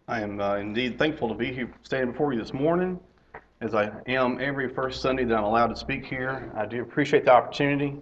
I am indeed thankful to be here standing before you this morning, as I am every first Sunday that I'm allowed to speak here. I do appreciate the opportunity.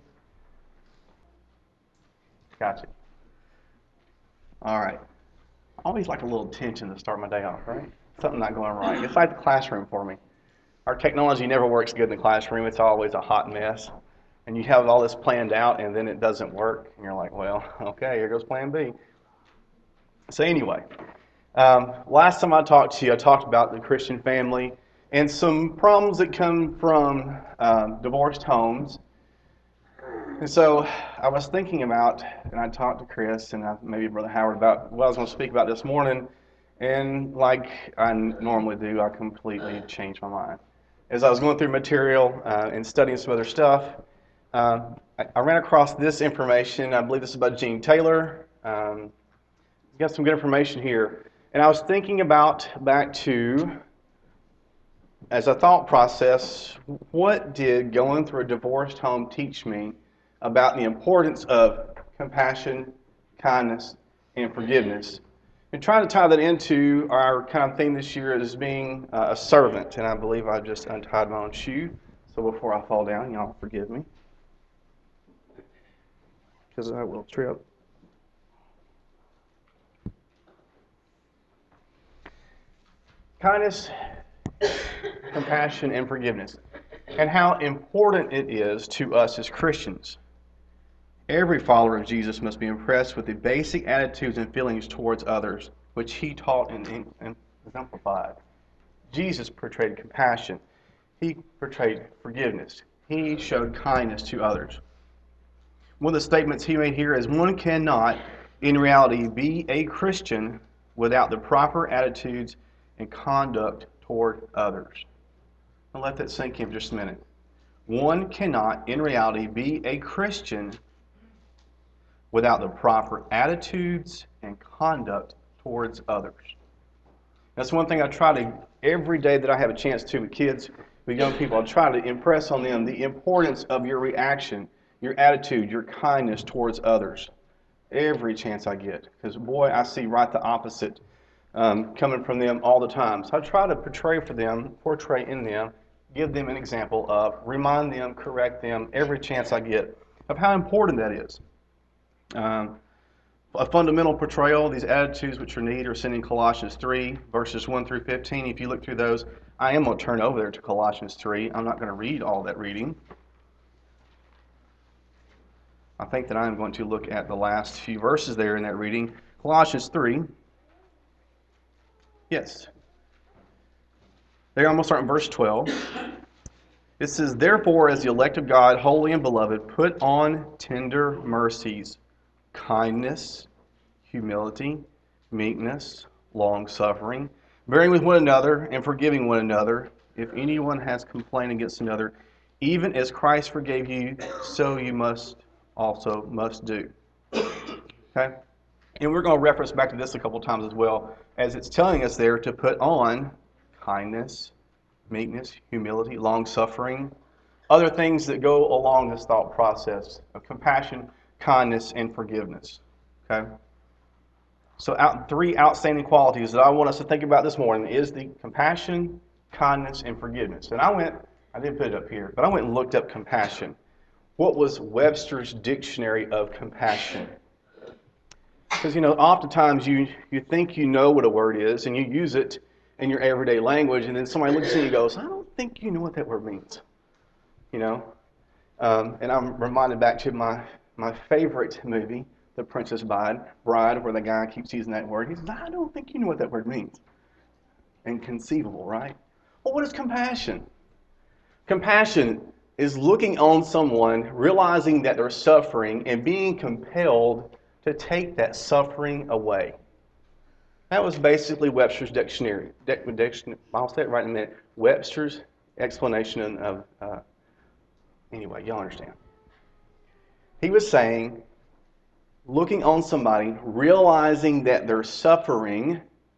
Gotcha. All right. I always like a little tension to start my day off, right? Something not going right. It's like the classroom for me. Our technology never works good in the classroom. It's always a hot mess. And you have all this planned out, and then it doesn't work. And you're like, well, okay, here goes plan B. So anyway, last time I talked to you, I talked about the Christian family and some problems that come from divorced homes. And so I was thinking about, and I talked to Chris and maybe Brother Howard about what I was going to speak about this morning. And like I normally do, I completely changed my mind. As I was going through material and studying some other stuff, I ran across this information. I believe this is about Gene Taylor. Got some good information here. And I was thinking about back to, as a thought process, what did going through a divorced home teach me about the importance of compassion, kindness, and forgiveness? And trying to tie that into our kind of theme this year as being a servant. And I believe I just untied my own shoe. So before I fall down, y'all forgive me, because I will trip. Kindness, compassion, and forgiveness, and how important it is to us as Christians. Every follower of Jesus must be impressed with the basic attitudes and feelings towards others, which he taught and exemplified. Jesus portrayed compassion. He portrayed forgiveness. He showed kindness to others. One of the statements he made here is, one cannot, in reality, be a Christian without the proper attitudes and conduct toward others. I'll let that sink in for just a minute. One cannot, in reality, be a Christian without the proper attitudes and conduct towards others. That's one thing I try to, every day that I have a chance to with kids, with young people, I try to impress on them the importance of your reaction, your attitude, your kindness towards others. Every chance I get. Because, boy, I see right the opposite coming from them all the time. So I try to portray in them, give them an example of, remind them, correct them every chance I get of how important that is. A fundamental portrayal of these attitudes which are needed are seen in Colossians 3, verses 1 through 15. If you look through those, I am going to turn over there to Colossians 3. I'm not going to read all that reading. I think that I'm going to look at the last few verses there in that reading. Colossians 3. Yes. There, I'm going to start in verse 12. It says, therefore, as the elect of God, holy and beloved, put on tender mercies, kindness, humility, meekness, long-suffering, bearing with one another and forgiving one another, if anyone has complained against another, even as Christ forgave you, so you must do. Okay? And we're going to reference back to this a couple times as well, as it's telling us there to put on kindness, meekness, humility, long-suffering, other things that go along this thought process of compassion, kindness, and forgiveness. Okay? So three outstanding qualities that I want us to think about this morning is the compassion, kindness, and forgiveness. And I didn't put it up here, but I went and looked up compassion. What was Webster's Dictionary of Compassion? Because, oftentimes you think you know what a word is, and you use it in your everyday language, and then somebody looks at you and goes, I don't think you know what that word means. And I'm reminded back to my favorite movie, The Princess Bride, where the guy keeps using that word. He says, I don't think you know what that word means. Inconceivable, right? Well, what is compassion? Compassion is looking on someone, realizing that they're suffering, and being compelled to take that suffering away. That was basically Webster's dictionary. I'll say it right in a minute. Webster's explanation of, anyway, y'all understand. He was saying, looking on somebody, realizing that they're suffering,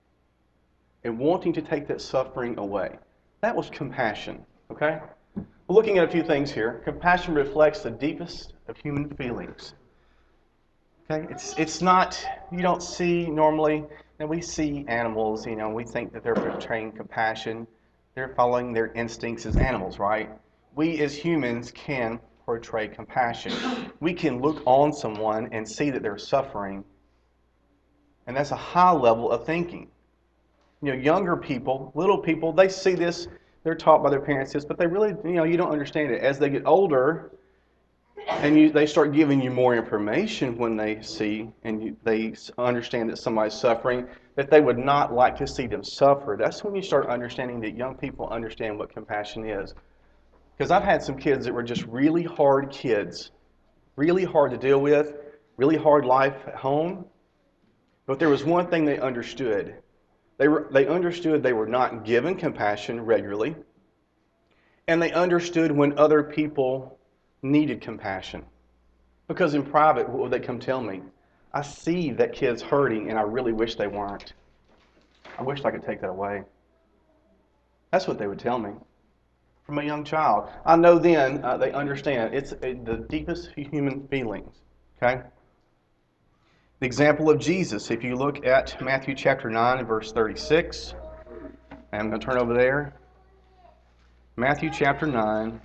and wanting to take that suffering away. That was compassion, okay? Looking at a few things here. Compassion reflects the deepest of human feelings. Okay, it's not, you don't see normally And we see animals, we think that they're portraying compassion. They're following their instincts as animals, right? We as humans can portray compassion. We can look on someone and see that they're suffering. And that's a high level of thinking. Younger people, little people, they see this, they're taught by their parents this, but they really, you don't understand it. As they get older, and they start giving you more information when they see and they understand that somebody's suffering, that they would not like to see them suffer. That's when you start understanding that young people understand what compassion is. Because I've had some kids that were just really hard kids, really hard to deal with, really hard life at home. But there was one thing they understood. They understood they were not given compassion regularly, and they understood when other people needed compassion. Because in private, what would they come tell me? I see that kid's hurting and I really wish they weren't. I wish I could take that away. That's what they would tell me from a young child. I know then they understand. It's the deepest human feelings. Okay? The example of Jesus, if you look at Matthew chapter 9 and verse 36, I'm going to turn over there. Matthew chapter 9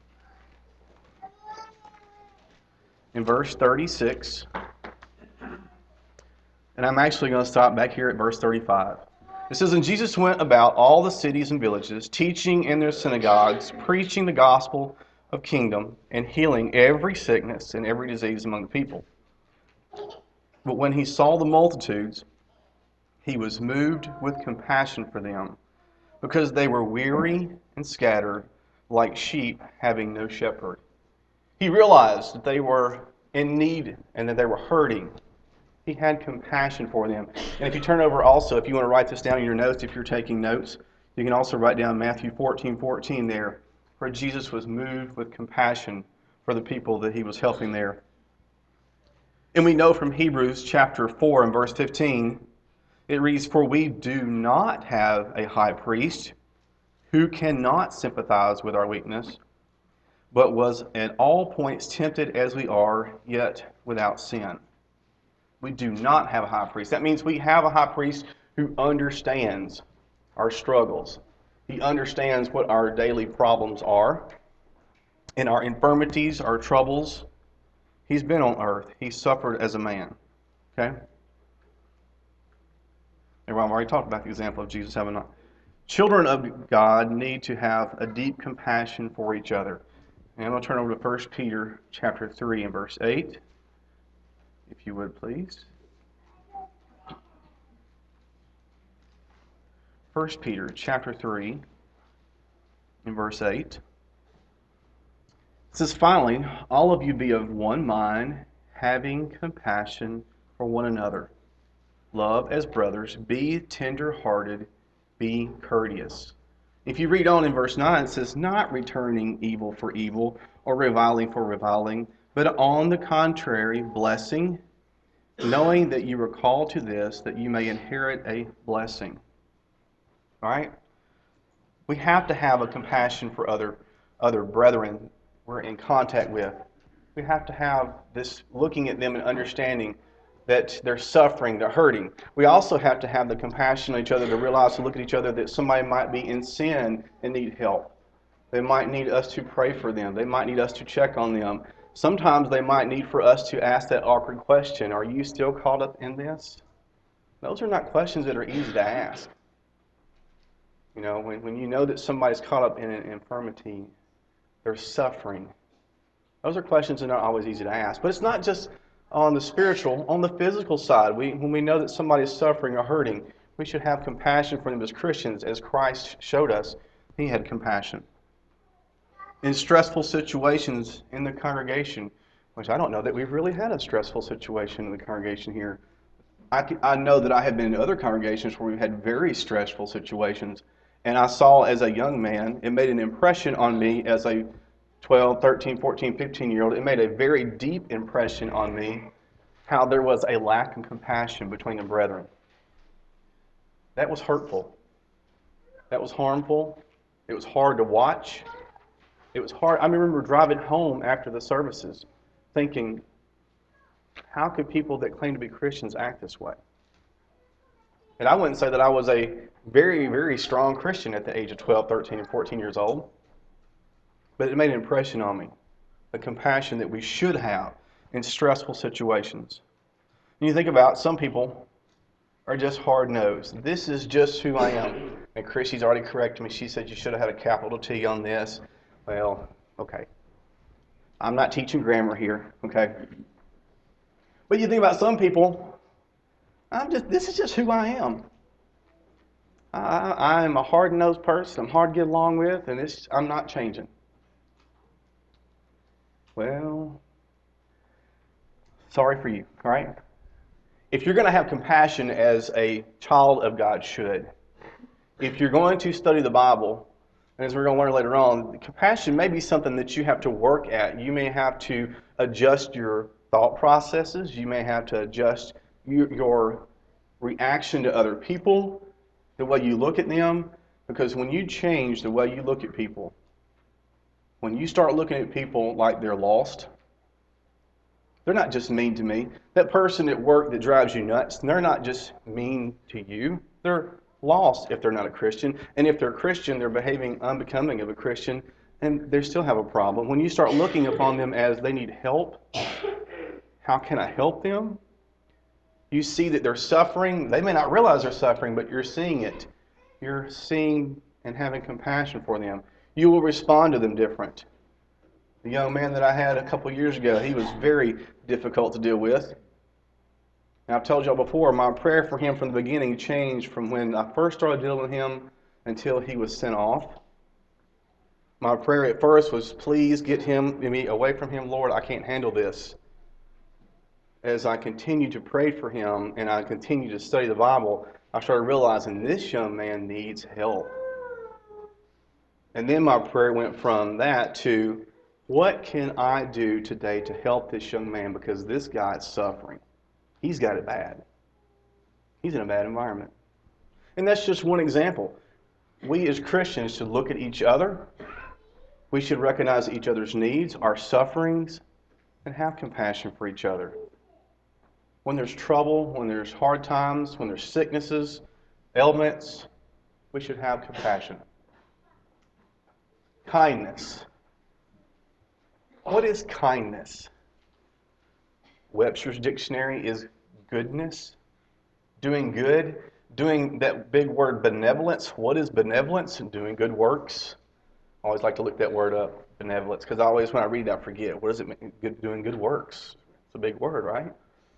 in verse 36. And I'm actually going to stop back here at verse 35. It says, And Jesus went about all the cities and villages, teaching in their synagogues, preaching the gospel of kingdom, and healing every sickness and every disease among the people. But when he saw the multitudes, he was moved with compassion for them, because they were weary and scattered, like sheep having no shepherd. He realized that they were in need and that they were hurting. He had compassion for them. And if you turn over also, if you want to write this down in your notes, if you're taking notes, you can also write down Matthew 14:14 there, where Jesus was moved with compassion for the people that he was helping there. And we know from Hebrews chapter 4 and verse 15, it reads, For we do not have a high priest who cannot sympathize with our weakness, but was at all points tempted as we are, yet without sin. We do not have a high priest. That means we have a high priest who understands our struggles. He understands what our daily problems are and our infirmities, our troubles. He's been on earth. He suffered as a man. Okay? Everyone, I've already talked about the example of Jesus having not. Children of God need to have a deep compassion for each other. And I'm going to turn over to 1 Peter chapter 3 and verse 8. If you would, please. 1 Peter chapter 3 and verse 8. It says, Finally, all of you be of one mind, having compassion for one another. Love as brothers, be tender-hearted, be courteous. If you read on in verse 9, it says, Not returning evil for evil or reviling for reviling, but on the contrary, blessing, knowing that you were called to this, that you may inherit a blessing. All right? We have to have a compassion for other brethren we're in contact with. We have to have this looking at them and understanding that they're suffering, they're hurting. We also have to have the compassion on each other to realize, to look at each other, that somebody might be in sin and need help. They might need us to pray for them. They might need us to check on them. Sometimes they might need for us to ask that awkward question, are you still caught up in this? Those are not questions that are easy to ask. When you know that somebody's caught up in an infirmity, they're suffering. Those are questions that are not always easy to ask. But it's not just on the spiritual, on the physical side. When we know that somebody is suffering or hurting, we should have compassion for them as Christians, as Christ showed us. He had compassion. In stressful situations in the congregation, which I don't know that we've really had a stressful situation in the congregation here. I know that I have been in other congregations where we've had very stressful situations, and I saw as a young man, it made an impression on me as a 12, 13, 14, 15-year-old. It made a very deep impression on me how there was a lack of compassion between the brethren. That was hurtful. That was harmful. It was hard to watch. It was hard. I remember driving home after the services thinking, how could people that claim to be Christians act this way? And I wouldn't say that I was a very, very strong Christian at the age of 12, 13, and 14 years old. But it made an impression on me. The compassion that we should have in stressful situations. And you think about some people are just hard-nosed. This is just who I am. And Chrissy's already corrected me. She said you should have had a capital T on this. Well, okay. I'm not teaching grammar here, okay? But you think about some people, this is just who I am. I'm a hard-nosed person. I'm hard to get along with, and I'm not changing. Well, sorry for you, all right? If you're going to have compassion as a child of God should, if you're going to study the Bible, and as we're going to learn later on, compassion may be something that you have to work at. You may have to adjust your thought processes. You may have to adjust your reaction to other people, the way you look at them. Because when you change the way you look at people, when you start looking at people like they're lost, they're not just mean to me. That person at work that drives you nuts, they're not just mean to you. They're lost if they're not a Christian. And if they're a Christian, they're behaving unbecoming of a Christian, and they still have a problem. When you start looking upon them as they need help, how can I help them? You see that they're suffering. They may not realize they're suffering, but you're seeing it. You're seeing and having compassion for them. You will respond to them different. The young man that I had a couple years ago, he was very difficult to deal with. And I've told y'all before, my prayer for him from the beginning changed from when I first started dealing with him until he was sent off. My prayer at first was, please get me away from him, Lord, I can't handle this. As I continued to pray for him and I continued to study the Bible, I started realizing this young man needs help. And then my prayer went from that to, what can I do today to help this young man, because this guy is suffering. He's got it bad. He's in a bad environment. And that's just one example. We as Christians should look at each other. We should recognize each other's needs, our sufferings, and have compassion for each other. When there's trouble, when there's hard times, when there's sicknesses, ailments, we should have compassion. Kindness. What is kindness? Webster's dictionary is goodness, doing good, doing that big word benevolence. What is benevolence? Doing good works. I always like to look that word up, benevolence, because when I read that, I forget. What does it mean, doing good works? It's a big word, right?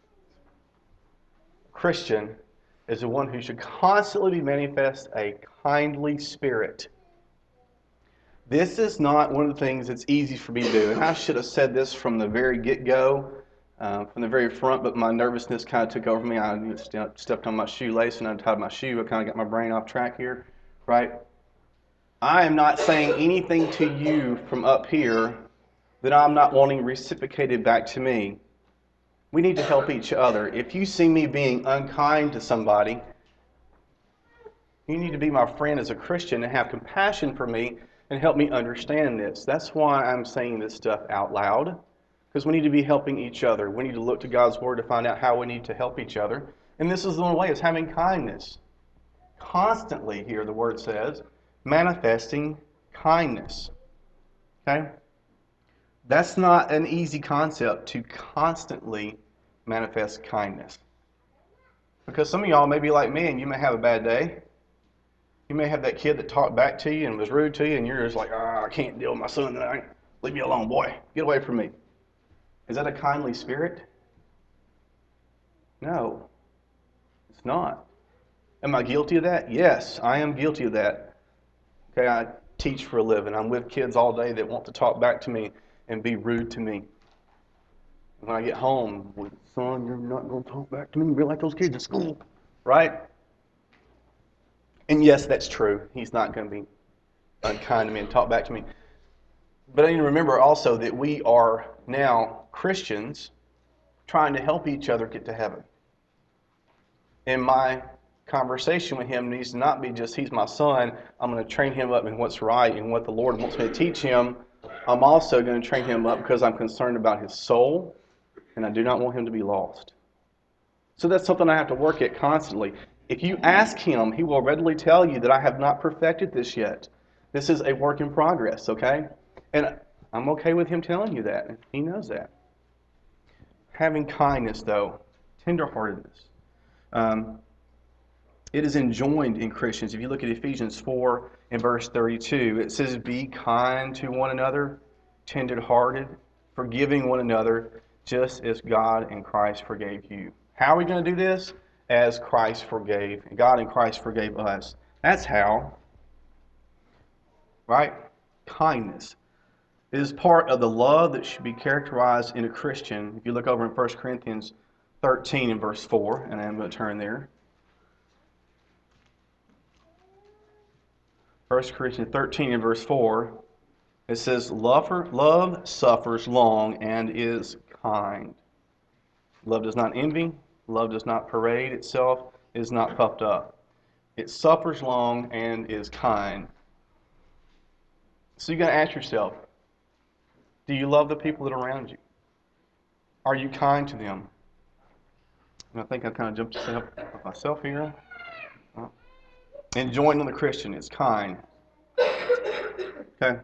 Christian is the one who should constantly manifest a kindly spirit. This is not one of the things that's easy for me to do. And I should have said this from the very get-go, from the very front, but my nervousness kind of took over me. I stepped on my shoelace and untied my shoe. I kind of got my brain off track here, right? I am not saying anything to you from up here that I'm not wanting reciprocated back to me. We need to help each other. If you see me being unkind to somebody, you need to be my friend as a Christian and have compassion for me and help me understand this. That's why I'm saying this stuff out loud, because we need to be helping each other. We need to look to God's Word to find out how we need to help each other. And this is the one way, is having kindness. Constantly, here the Word says, manifesting kindness. Okay? That's not an easy concept, to constantly manifest kindness. Because some of y'all may be like me and you may have a bad day. You may have that kid that talked back to you and was rude to you, and you're just like, I can't deal with my son tonight. Leave me alone, boy. Get away from me. Is that a kindly spirit? No, it's not. Am I guilty of that? Yes, I am guilty of that. Okay, I teach for a living. I'm with kids all day that want to talk back to me and be rude to me. And when I get home, son, you're not going to talk back to me. Be like those kids at school, right? And yes, that's true. He's not going to be unkind to me and talk back to me. But I need to remember also that we are now Christians trying to help each other get to heaven. And my conversation with him needs to not be just, he's my son, I'm going to train him up in what's right and what the Lord wants me to teach him. I'm also going to train him up because I'm concerned about his soul, and I do not want him to be lost. So that's something I have to work at constantly. If you ask him, he will readily tell you that I have not perfected this yet. This is a work in progress, okay? And I'm okay with him telling you that. He knows that. Having kindness, though, tenderheartedness. It is enjoined in Christians. If you look at Ephesians 4 and verse 32, it says, be kind to one another, tenderhearted, forgiving one another, just as God and Christ forgave you. How are we going to do this? As Christ forgave. God and Christ forgave us. That's how. Right? Kindness. It is part of the love that should be characterized in a Christian. If you look over in 1 Corinthians 13 and verse 4, and I'm going to turn there. 1 Corinthians 13 and verse 4, it says, love suffers long and is kind. Love does not envy. Love does not parade itself. It is not puffed up. It suffers long and is kind. So you got to ask yourself, do you love the people that are around you? Are you kind to them? And I think I kind of jumped myself here. Enjoining the Christian is kind. Okay?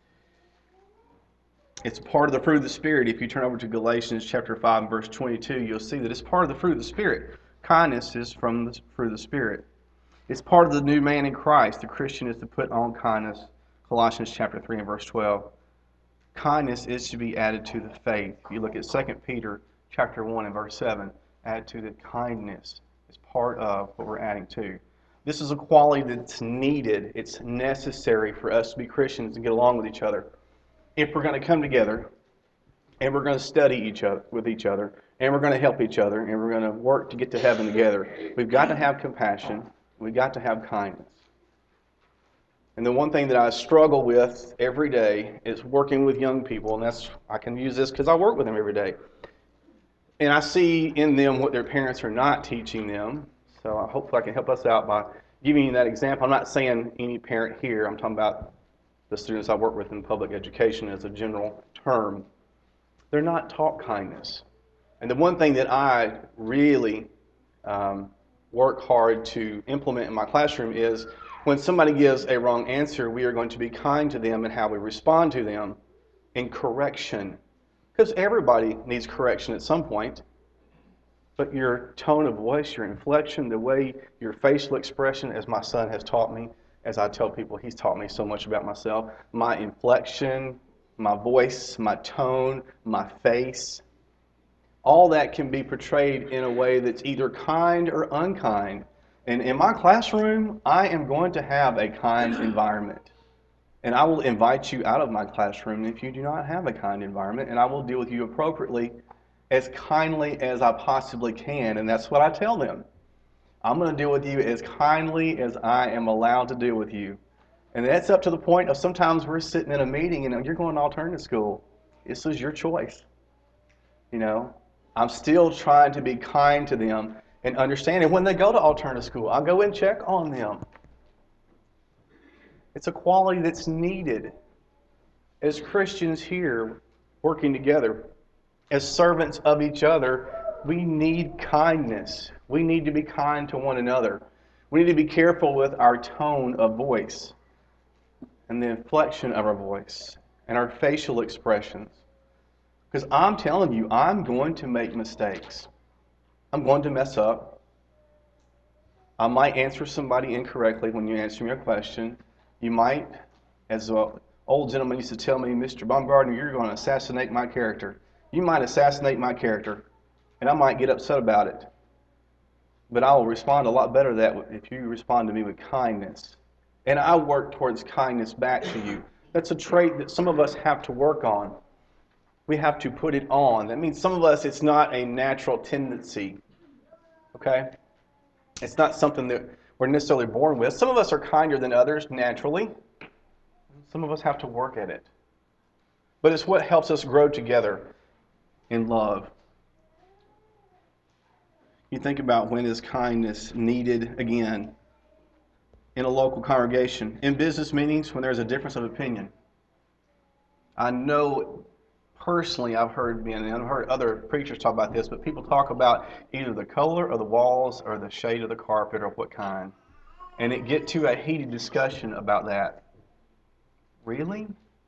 It's part of the fruit of the Spirit. If you turn over to Galatians chapter 5 verse 22, you'll see that it's part of the fruit of the Spirit. Kindness is from the fruit of the Spirit. It's part of the new man in Christ. The Christian is to put on kindness. Colossians chapter 3 and verse 12. Kindness is to be added to the faith. If you look at 2 Peter chapter 1 and verse 7, add to that kindness is part of what we're adding to. This is a quality that's needed. It's necessary for us to be Christians and get along with each other. If we're going to come together and we're going to study with each other and we're going to help each other and we're going to work to get to heaven together, we've got to have compassion. We've got to have kindness. And the one thing that I struggle with every day is working with young people, and I can use this because I work with them every day. And I see in them what their parents are not teaching them. So hopefully I can help us out by giving you that example. I'm not saying any parent here. I'm talking about the students I work with in public education as a general term. They're not taught kindness. And the one thing that I really work hard to implement in my classroom is when somebody gives a wrong answer, we are going to be kind to them and how we respond to them in correction. Because everybody needs correction at some point. But your tone of voice, your inflection, the way your facial expression, as my son has taught me, as I tell people, he's taught me so much about myself. My inflection, my voice, my tone, my face, all that can be portrayed in a way that's either kind or unkind. And in my classroom, I am going to have a kind environment. And I will invite you out of my classroom if you do not have a kind environment, and I will deal with you appropriately as kindly as I possibly can. And that's what I tell them. I'm going to deal with you as kindly as I am allowed to deal with you. And that's up to the point of sometimes we're sitting in a meeting and you're going to alternative school. This is your choice. You know, I'm still trying to be kind to them and understand. And when they go to alternative school, I'll go and check on them. It's a quality that's needed. As Christians here working together, as servants of each other, we need kindness. We need to be kind to one another. We need to be careful with our tone of voice and the inflection of our voice and our facial expressions. Because I'm telling you, I'm going to make mistakes. I'm going to mess up. I might answer somebody incorrectly when you answer me a question. You might, as an old gentleman used to tell me, Mr. Baumgartner, you're going to assassinate my character. You might assassinate my character, and I might get upset about it. But I will respond a lot better to that if you respond to me with kindness. And I work towards kindness back to you. That's a trait that some of us have to work on. We have to put it on. That means some of us, it's not a natural tendency. Okay? It's not something that we're necessarily born with. Some of us are kinder than others naturally. Some of us have to work at it. But it's what helps us grow together in love. You think about when is kindness needed again in a local congregation. In business meetings when there's a difference of opinion. I know personally, I've heard other preachers talk about this, but people talk about either the color of the walls or the shade of the carpet or what kind. And it get to a heated discussion about that. Really?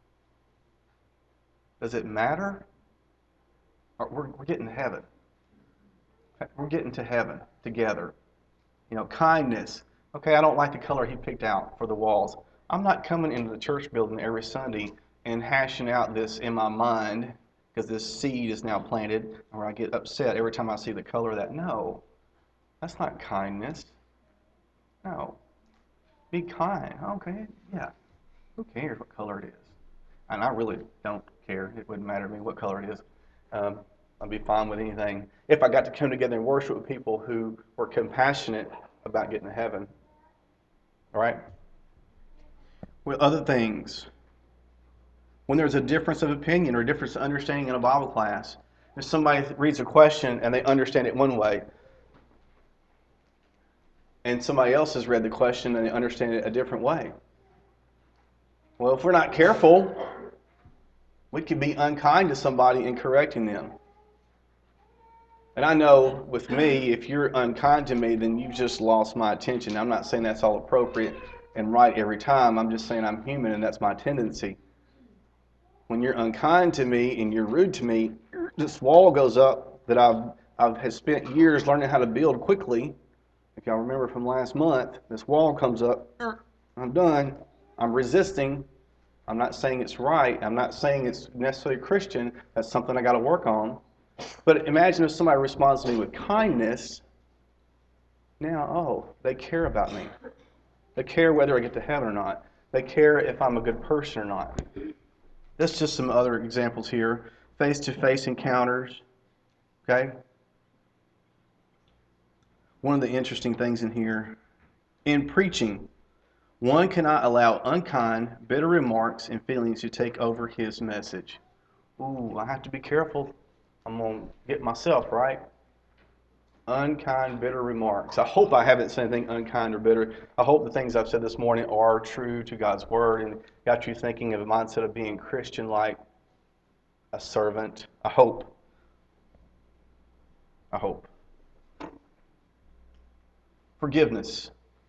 Does it matter? We're getting to heaven. We're getting to heaven together. Kindness. Okay, I don't like the color he picked out for the walls. I'm not coming into the church building every Sunday and hashing out this in my mind because this seed is now planted, or I get upset every time I see the color of that. No, that's not kindness. No. Be kind. Okay, yeah. Who cares what color it is? And I really don't care. It wouldn't matter to me what color it is. I'd be fine with anything if I got to come together and worship with people who were compassionate about getting to heaven. All right? With other things, when there's a difference of opinion or a difference of understanding in a Bible class, if somebody reads a question and they understand it one way, and somebody else has read the question and they understand it a different way. Well, if we're not careful, we could be unkind to somebody in correcting them. And I know with me, if you're unkind to me, then you've just lost my attention. I'm not saying that's all appropriate and right every time. I'm just saying I'm human and that's my tendency. When you're unkind to me and you're rude to me, this wall goes up that I've spent years learning how to build quickly. If y'all remember from last month, this wall comes up. I'm done. I'm resisting. I'm not saying it's right. I'm not saying it's necessarily Christian. That's something I got to work on. But imagine if somebody responds to me with kindness. Now, they care about me. They care whether I get to heaven or not. They care if I'm a good person or not. That's just some other examples here. Face-to-face encounters. Okay? One of the interesting things in here, in preaching, one cannot allow unkind, bitter remarks and feelings to take over his message. Ooh, I have to be careful. I'm going to get myself right. Unkind, bitter remarks. I hope I haven't said anything unkind or bitter. I hope the things I've said this morning are true to God's Word and got you thinking of a mindset of being Christian like a servant. I hope. Forgiveness.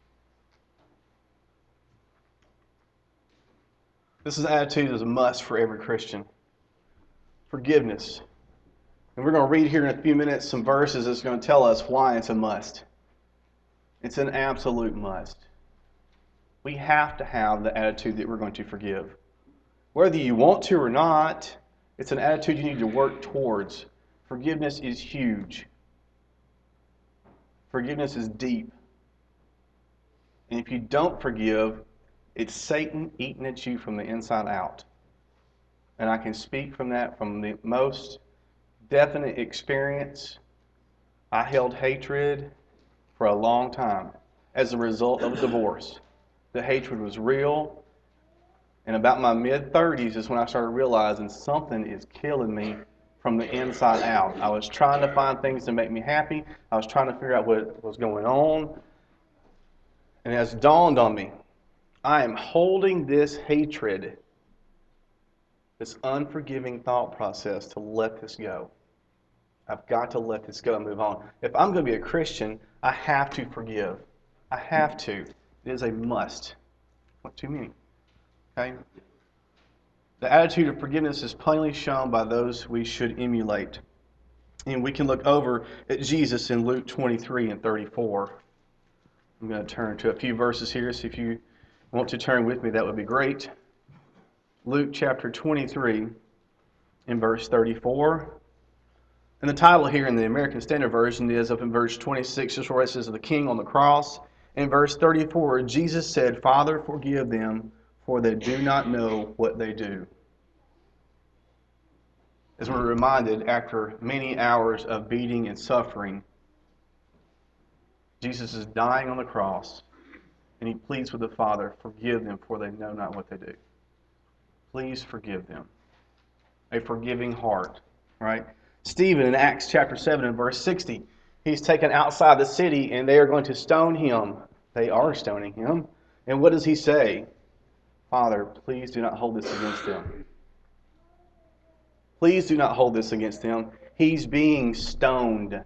This is an attitude that's a must for every Christian. Forgiveness. And we're going to read here in a few minutes some verses that's going to tell us why it's a must. It's an absolute must. We have to have the attitude that we're going to forgive. Whether you want to or not, it's an attitude you need to work towards. Forgiveness is huge. Forgiveness is deep. And if you don't forgive, it's Satan eating at you from the inside out. And I can speak from that from the most definite experience. I held hatred for a long time as a result of a divorce. The hatred was real. And about my mid-30s is when I started realizing something is killing me from the inside out. I was trying to find things to make me happy. I was trying to figure out what was going on. And it has dawned on me, I am holding this hatred, this unforgiving thought process to let this go. I've got to let this go and move on. If I'm going to be a Christian, I have to forgive. I have to. It is a must. Not too many. Okay? The attitude of forgiveness is plainly shown by those we should emulate. And we can look over at Jesus in Luke 23 and 34. I'm going to turn to a few verses here, so if you want to turn with me, that would be great. Luke chapter 23 in verse 34. And the title here in the American Standard Version is up in verse 26, just where it says, the King on the cross. In verse 34, Jesus said, Father, forgive them, for they do not know what they do. As we're reminded, after many hours of beating and suffering, Jesus is dying on the cross, and he pleads with the Father, forgive them, for they know not what they do. Please forgive them. A forgiving heart, right? Stephen in Acts chapter 7 and verse 60, he's taken outside the city, and they are going to stone him. They are stoning him. And what does he say? Father, please do not hold this against them. Please do not hold this against him. He's being stoned.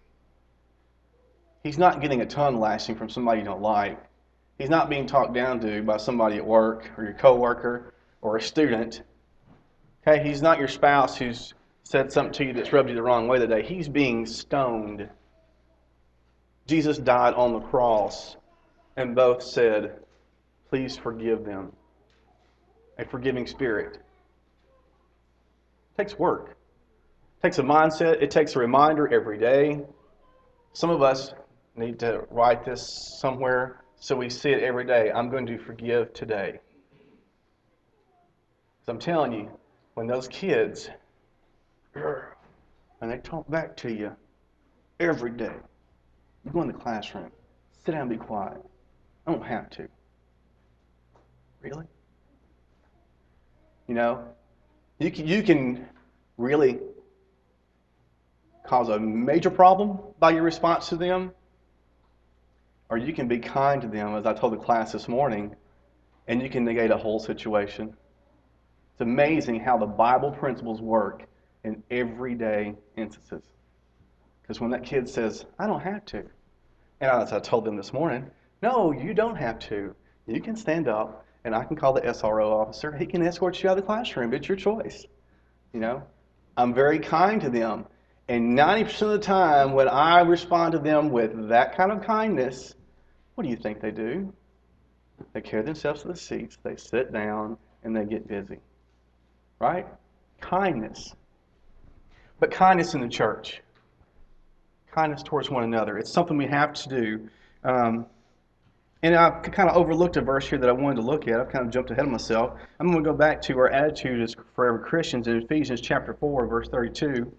He's not getting a tongue lashing from somebody you don't like. He's not being talked down to by somebody at work or your coworker or a student. Okay, he's not your spouse who's said something to you that's rubbed you the wrong way today. He's being stoned. Jesus died on the cross, and both said, please forgive them. A forgiving spirit. It takes work. It takes a mindset. It takes a reminder every day. Some of us need to write this somewhere so we see it every day. I'm going to forgive today. So I'm telling you, when those kids, and they talk back to you every day, you go in the classroom, sit down and be quiet. I don't have to. Really? You know, you can really cause a major problem by your response to them, or you can be kind to them, as I told the class this morning, and you can negate a whole situation. It's amazing how the Bible principles work in everyday instances. Because when that kid says, I don't have to, and as I told them this morning, no, you don't have to. You can stand up, and I can call the SRO officer. He can escort you out of the classroom. It's your choice. You know, I'm very kind to them. And 90% of the time, when I respond to them with that kind of kindness, what do you think they do? They carry themselves to the seats, they sit down, and they get busy. Right? Kindness. But kindness in the church. Kindness towards one another. It's something we have to do. And I kind of overlooked a verse here that I wanted to look at. I've kind of jumped ahead of myself. I'm going to go back to our attitude as forever Christians in Ephesians chapter 4, verse 32.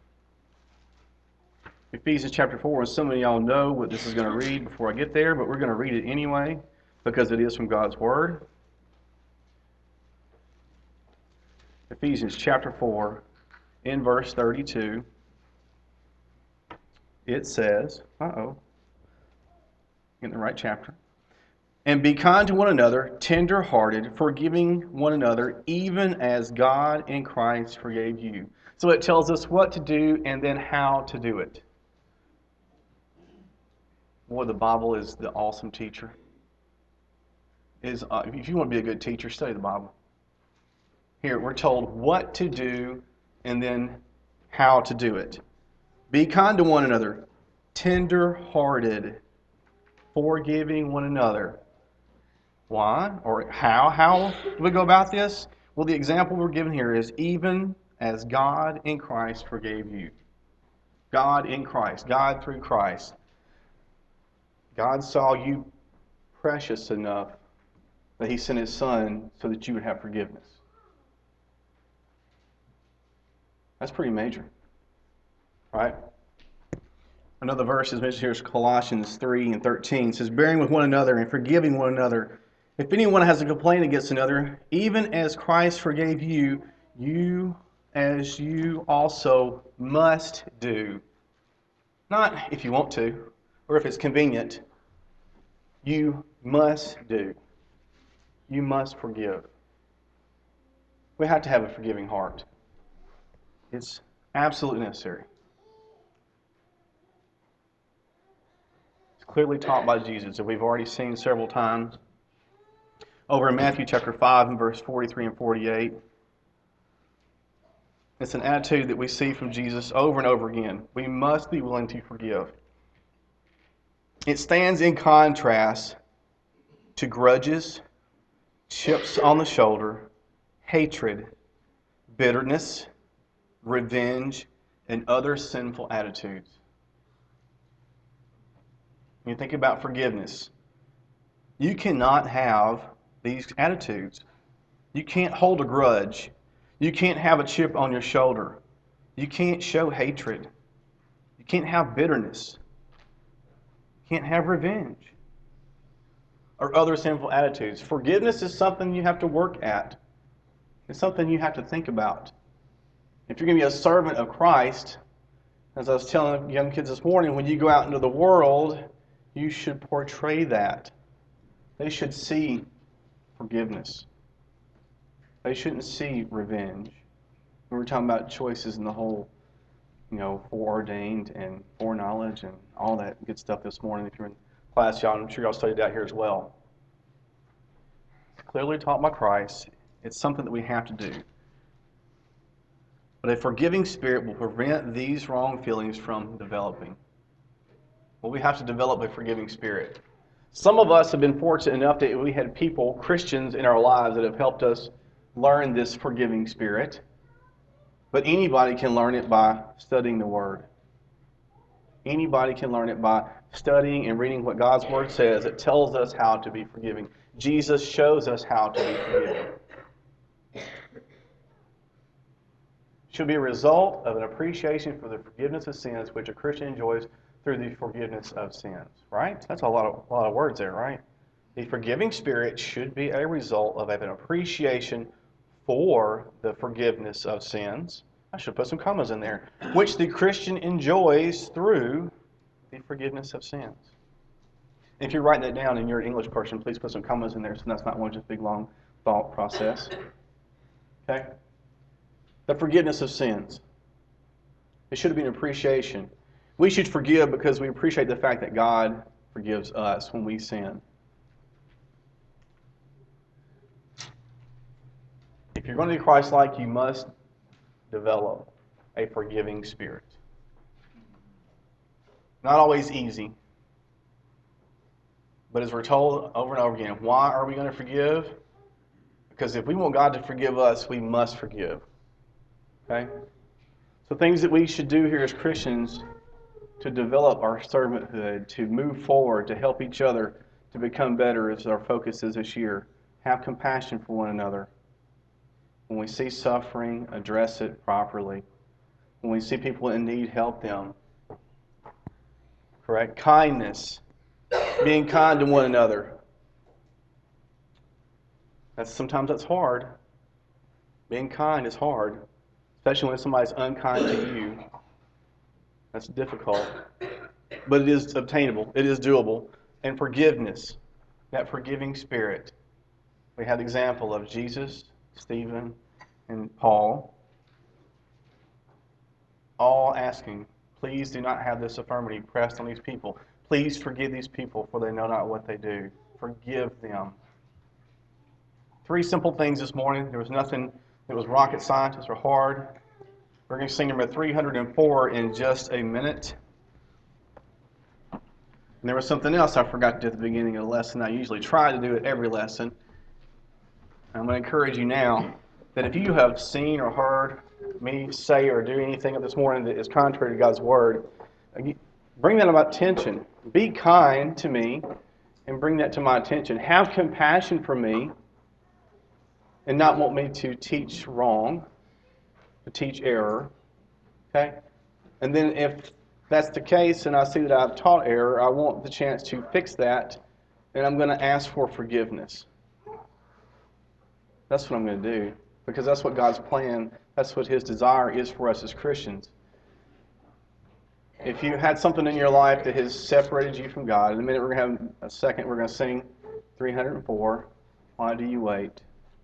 Ephesians chapter 4, and some of y'all know what this is going to read before I get there, but we're going to read it anyway because it is from God's Word. Ephesians chapter 4, in verse 32, it says, in the right chapter, and be kind to one another, tender-hearted, forgiving one another, even as God in Christ forgave you. So it tells us what to do and then how to do it. Boy, the Bible is the awesome teacher. If you want to be a good teacher, study the Bible. Here, we're told what to do and then how to do it. Be kind to one another, tender-hearted, forgiving one another. Why? Or how? How do we go about this? Well, the example we're given here is even as God in Christ forgave you. God in Christ. God through Christ. God saw you precious enough that He sent His Son so that you would have forgiveness. That's pretty major. Right? Another verse is mentioned here is Colossians 3 and 13. It says, bearing with one another and forgiving one another. If anyone has a complaint against another, even as Christ forgave you, you also must do. Not if you want to, or if it's convenient. You must do. You must forgive. We have to have a forgiving heart. It's absolutely necessary. It's clearly taught by Jesus that we've already seen several times. Over in Matthew chapter 5 and verse 43 and 48. It's an attitude that we see from Jesus over and over again. We must be willing to forgive. It stands in contrast to grudges, chips on the shoulder, hatred, bitterness, revenge, and other sinful attitudes. When you think about forgiveness, you cannot have these attitudes. You can't hold a grudge. You can't have a chip on your shoulder. You can't show hatred. You can't have bitterness. You can't have revenge or other sinful attitudes. Forgiveness is something you have to work at. It's something you have to think about. If you're going to be a servant of Christ, as I was telling young kids this morning, when you go out into the world, you should portray that. They should see forgiveness. They shouldn't see revenge. We were talking about choices in the whole, foreordained and foreknowledge and all that good stuff this morning. If you're in class, y'all, I'm sure y'all studied that here as well. It's clearly taught by Christ. It's something that we have to do. But a forgiving spirit will prevent these wrong feelings from developing. Well, we have to develop a forgiving spirit. Some of us have been fortunate enough that we had people, Christians in our lives, that have helped us learn this forgiving spirit. But anybody can learn it by studying the Word. Anybody can learn it by studying and reading what God's Word says. It tells us how to be forgiving. Jesus shows us how to be forgiving. It should be a result of an appreciation for the forgiveness of sins which a Christian enjoys through the forgiveness of sins. Right? That's a lot of words there, right? The forgiving spirit should be a result of an appreciation for the forgiveness of sins. I should put some commas in there. Which the Christian enjoys through the forgiveness of sins. If you're writing that down and you're an English person, please put some commas in there so that's not one just big long thought process. Okay? The forgiveness of sins. It should be an appreciation. We should forgive because we appreciate the fact that God forgives us when we sin. If you're going to be Christ-like, you must develop a forgiving spirit. Not always easy. But as we're told over and over again, why are we going to forgive? Because if we want God to forgive us, we must forgive. Okay? So things that we should do here as Christians to develop our servanthood, to move forward, to help each other to become better as our focus is this year. Have compassion for one another. When we see suffering, address it properly. When we see people in need, help them. Correct? Kindness. Being kind to one another. Sometimes that's hard. Being kind is hard. Especially when somebody's unkind to you. That's difficult. But it is obtainable. It is doable. And forgiveness. That forgiving spirit. We had the example of Jesus, Stephen, and Paul. All asking, please do not have this infirmity pressed on these people. Please forgive these people, for they know not what they do. Forgive them. 3 simple things this morning. There was nothing that was rocket science or hard. We're going to sing number 304 in just a minute. And there was something else I forgot to do at the beginning of the lesson. I usually try to do it every lesson. I'm going to encourage you now that if you have seen or heard me say or do anything this morning that is contrary to God's Word, bring that to my attention. Be kind to me and bring that to my attention. Have compassion for me and not want me to teach wrong, to teach error. Okay? And then if that's the case and I see that I've taught error, I want the chance to fix that and I'm going to ask for forgiveness. That's what I'm going to do because that's what God's plan, that's what His desire is for us as Christians. If you had something in your life that has separated you from God, in a minute we're going to have a second, we're going to sing 304, Why Do You Wait?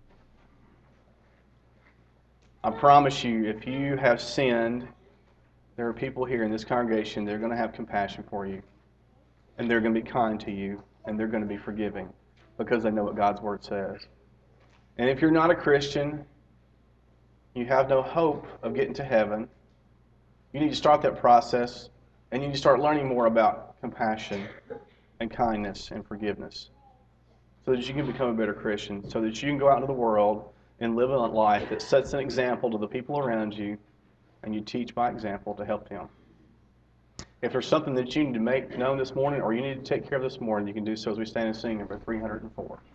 I promise you, if you have sinned, there are people here in this congregation, they're going to have compassion for you. And they're going to be kind to you. And they're going to be forgiving because they know what God's Word says. And if you're not a Christian, you have no hope of getting to heaven, you need to start that process and you need to start learning more about compassion and kindness and forgiveness so that you can become a better Christian, so that you can go out into the world and live a life that sets an example to the people around you and you teach by example to help them. If there's something that you need to make known this morning or you need to take care of this morning, you can do so as we stand and sing number 304.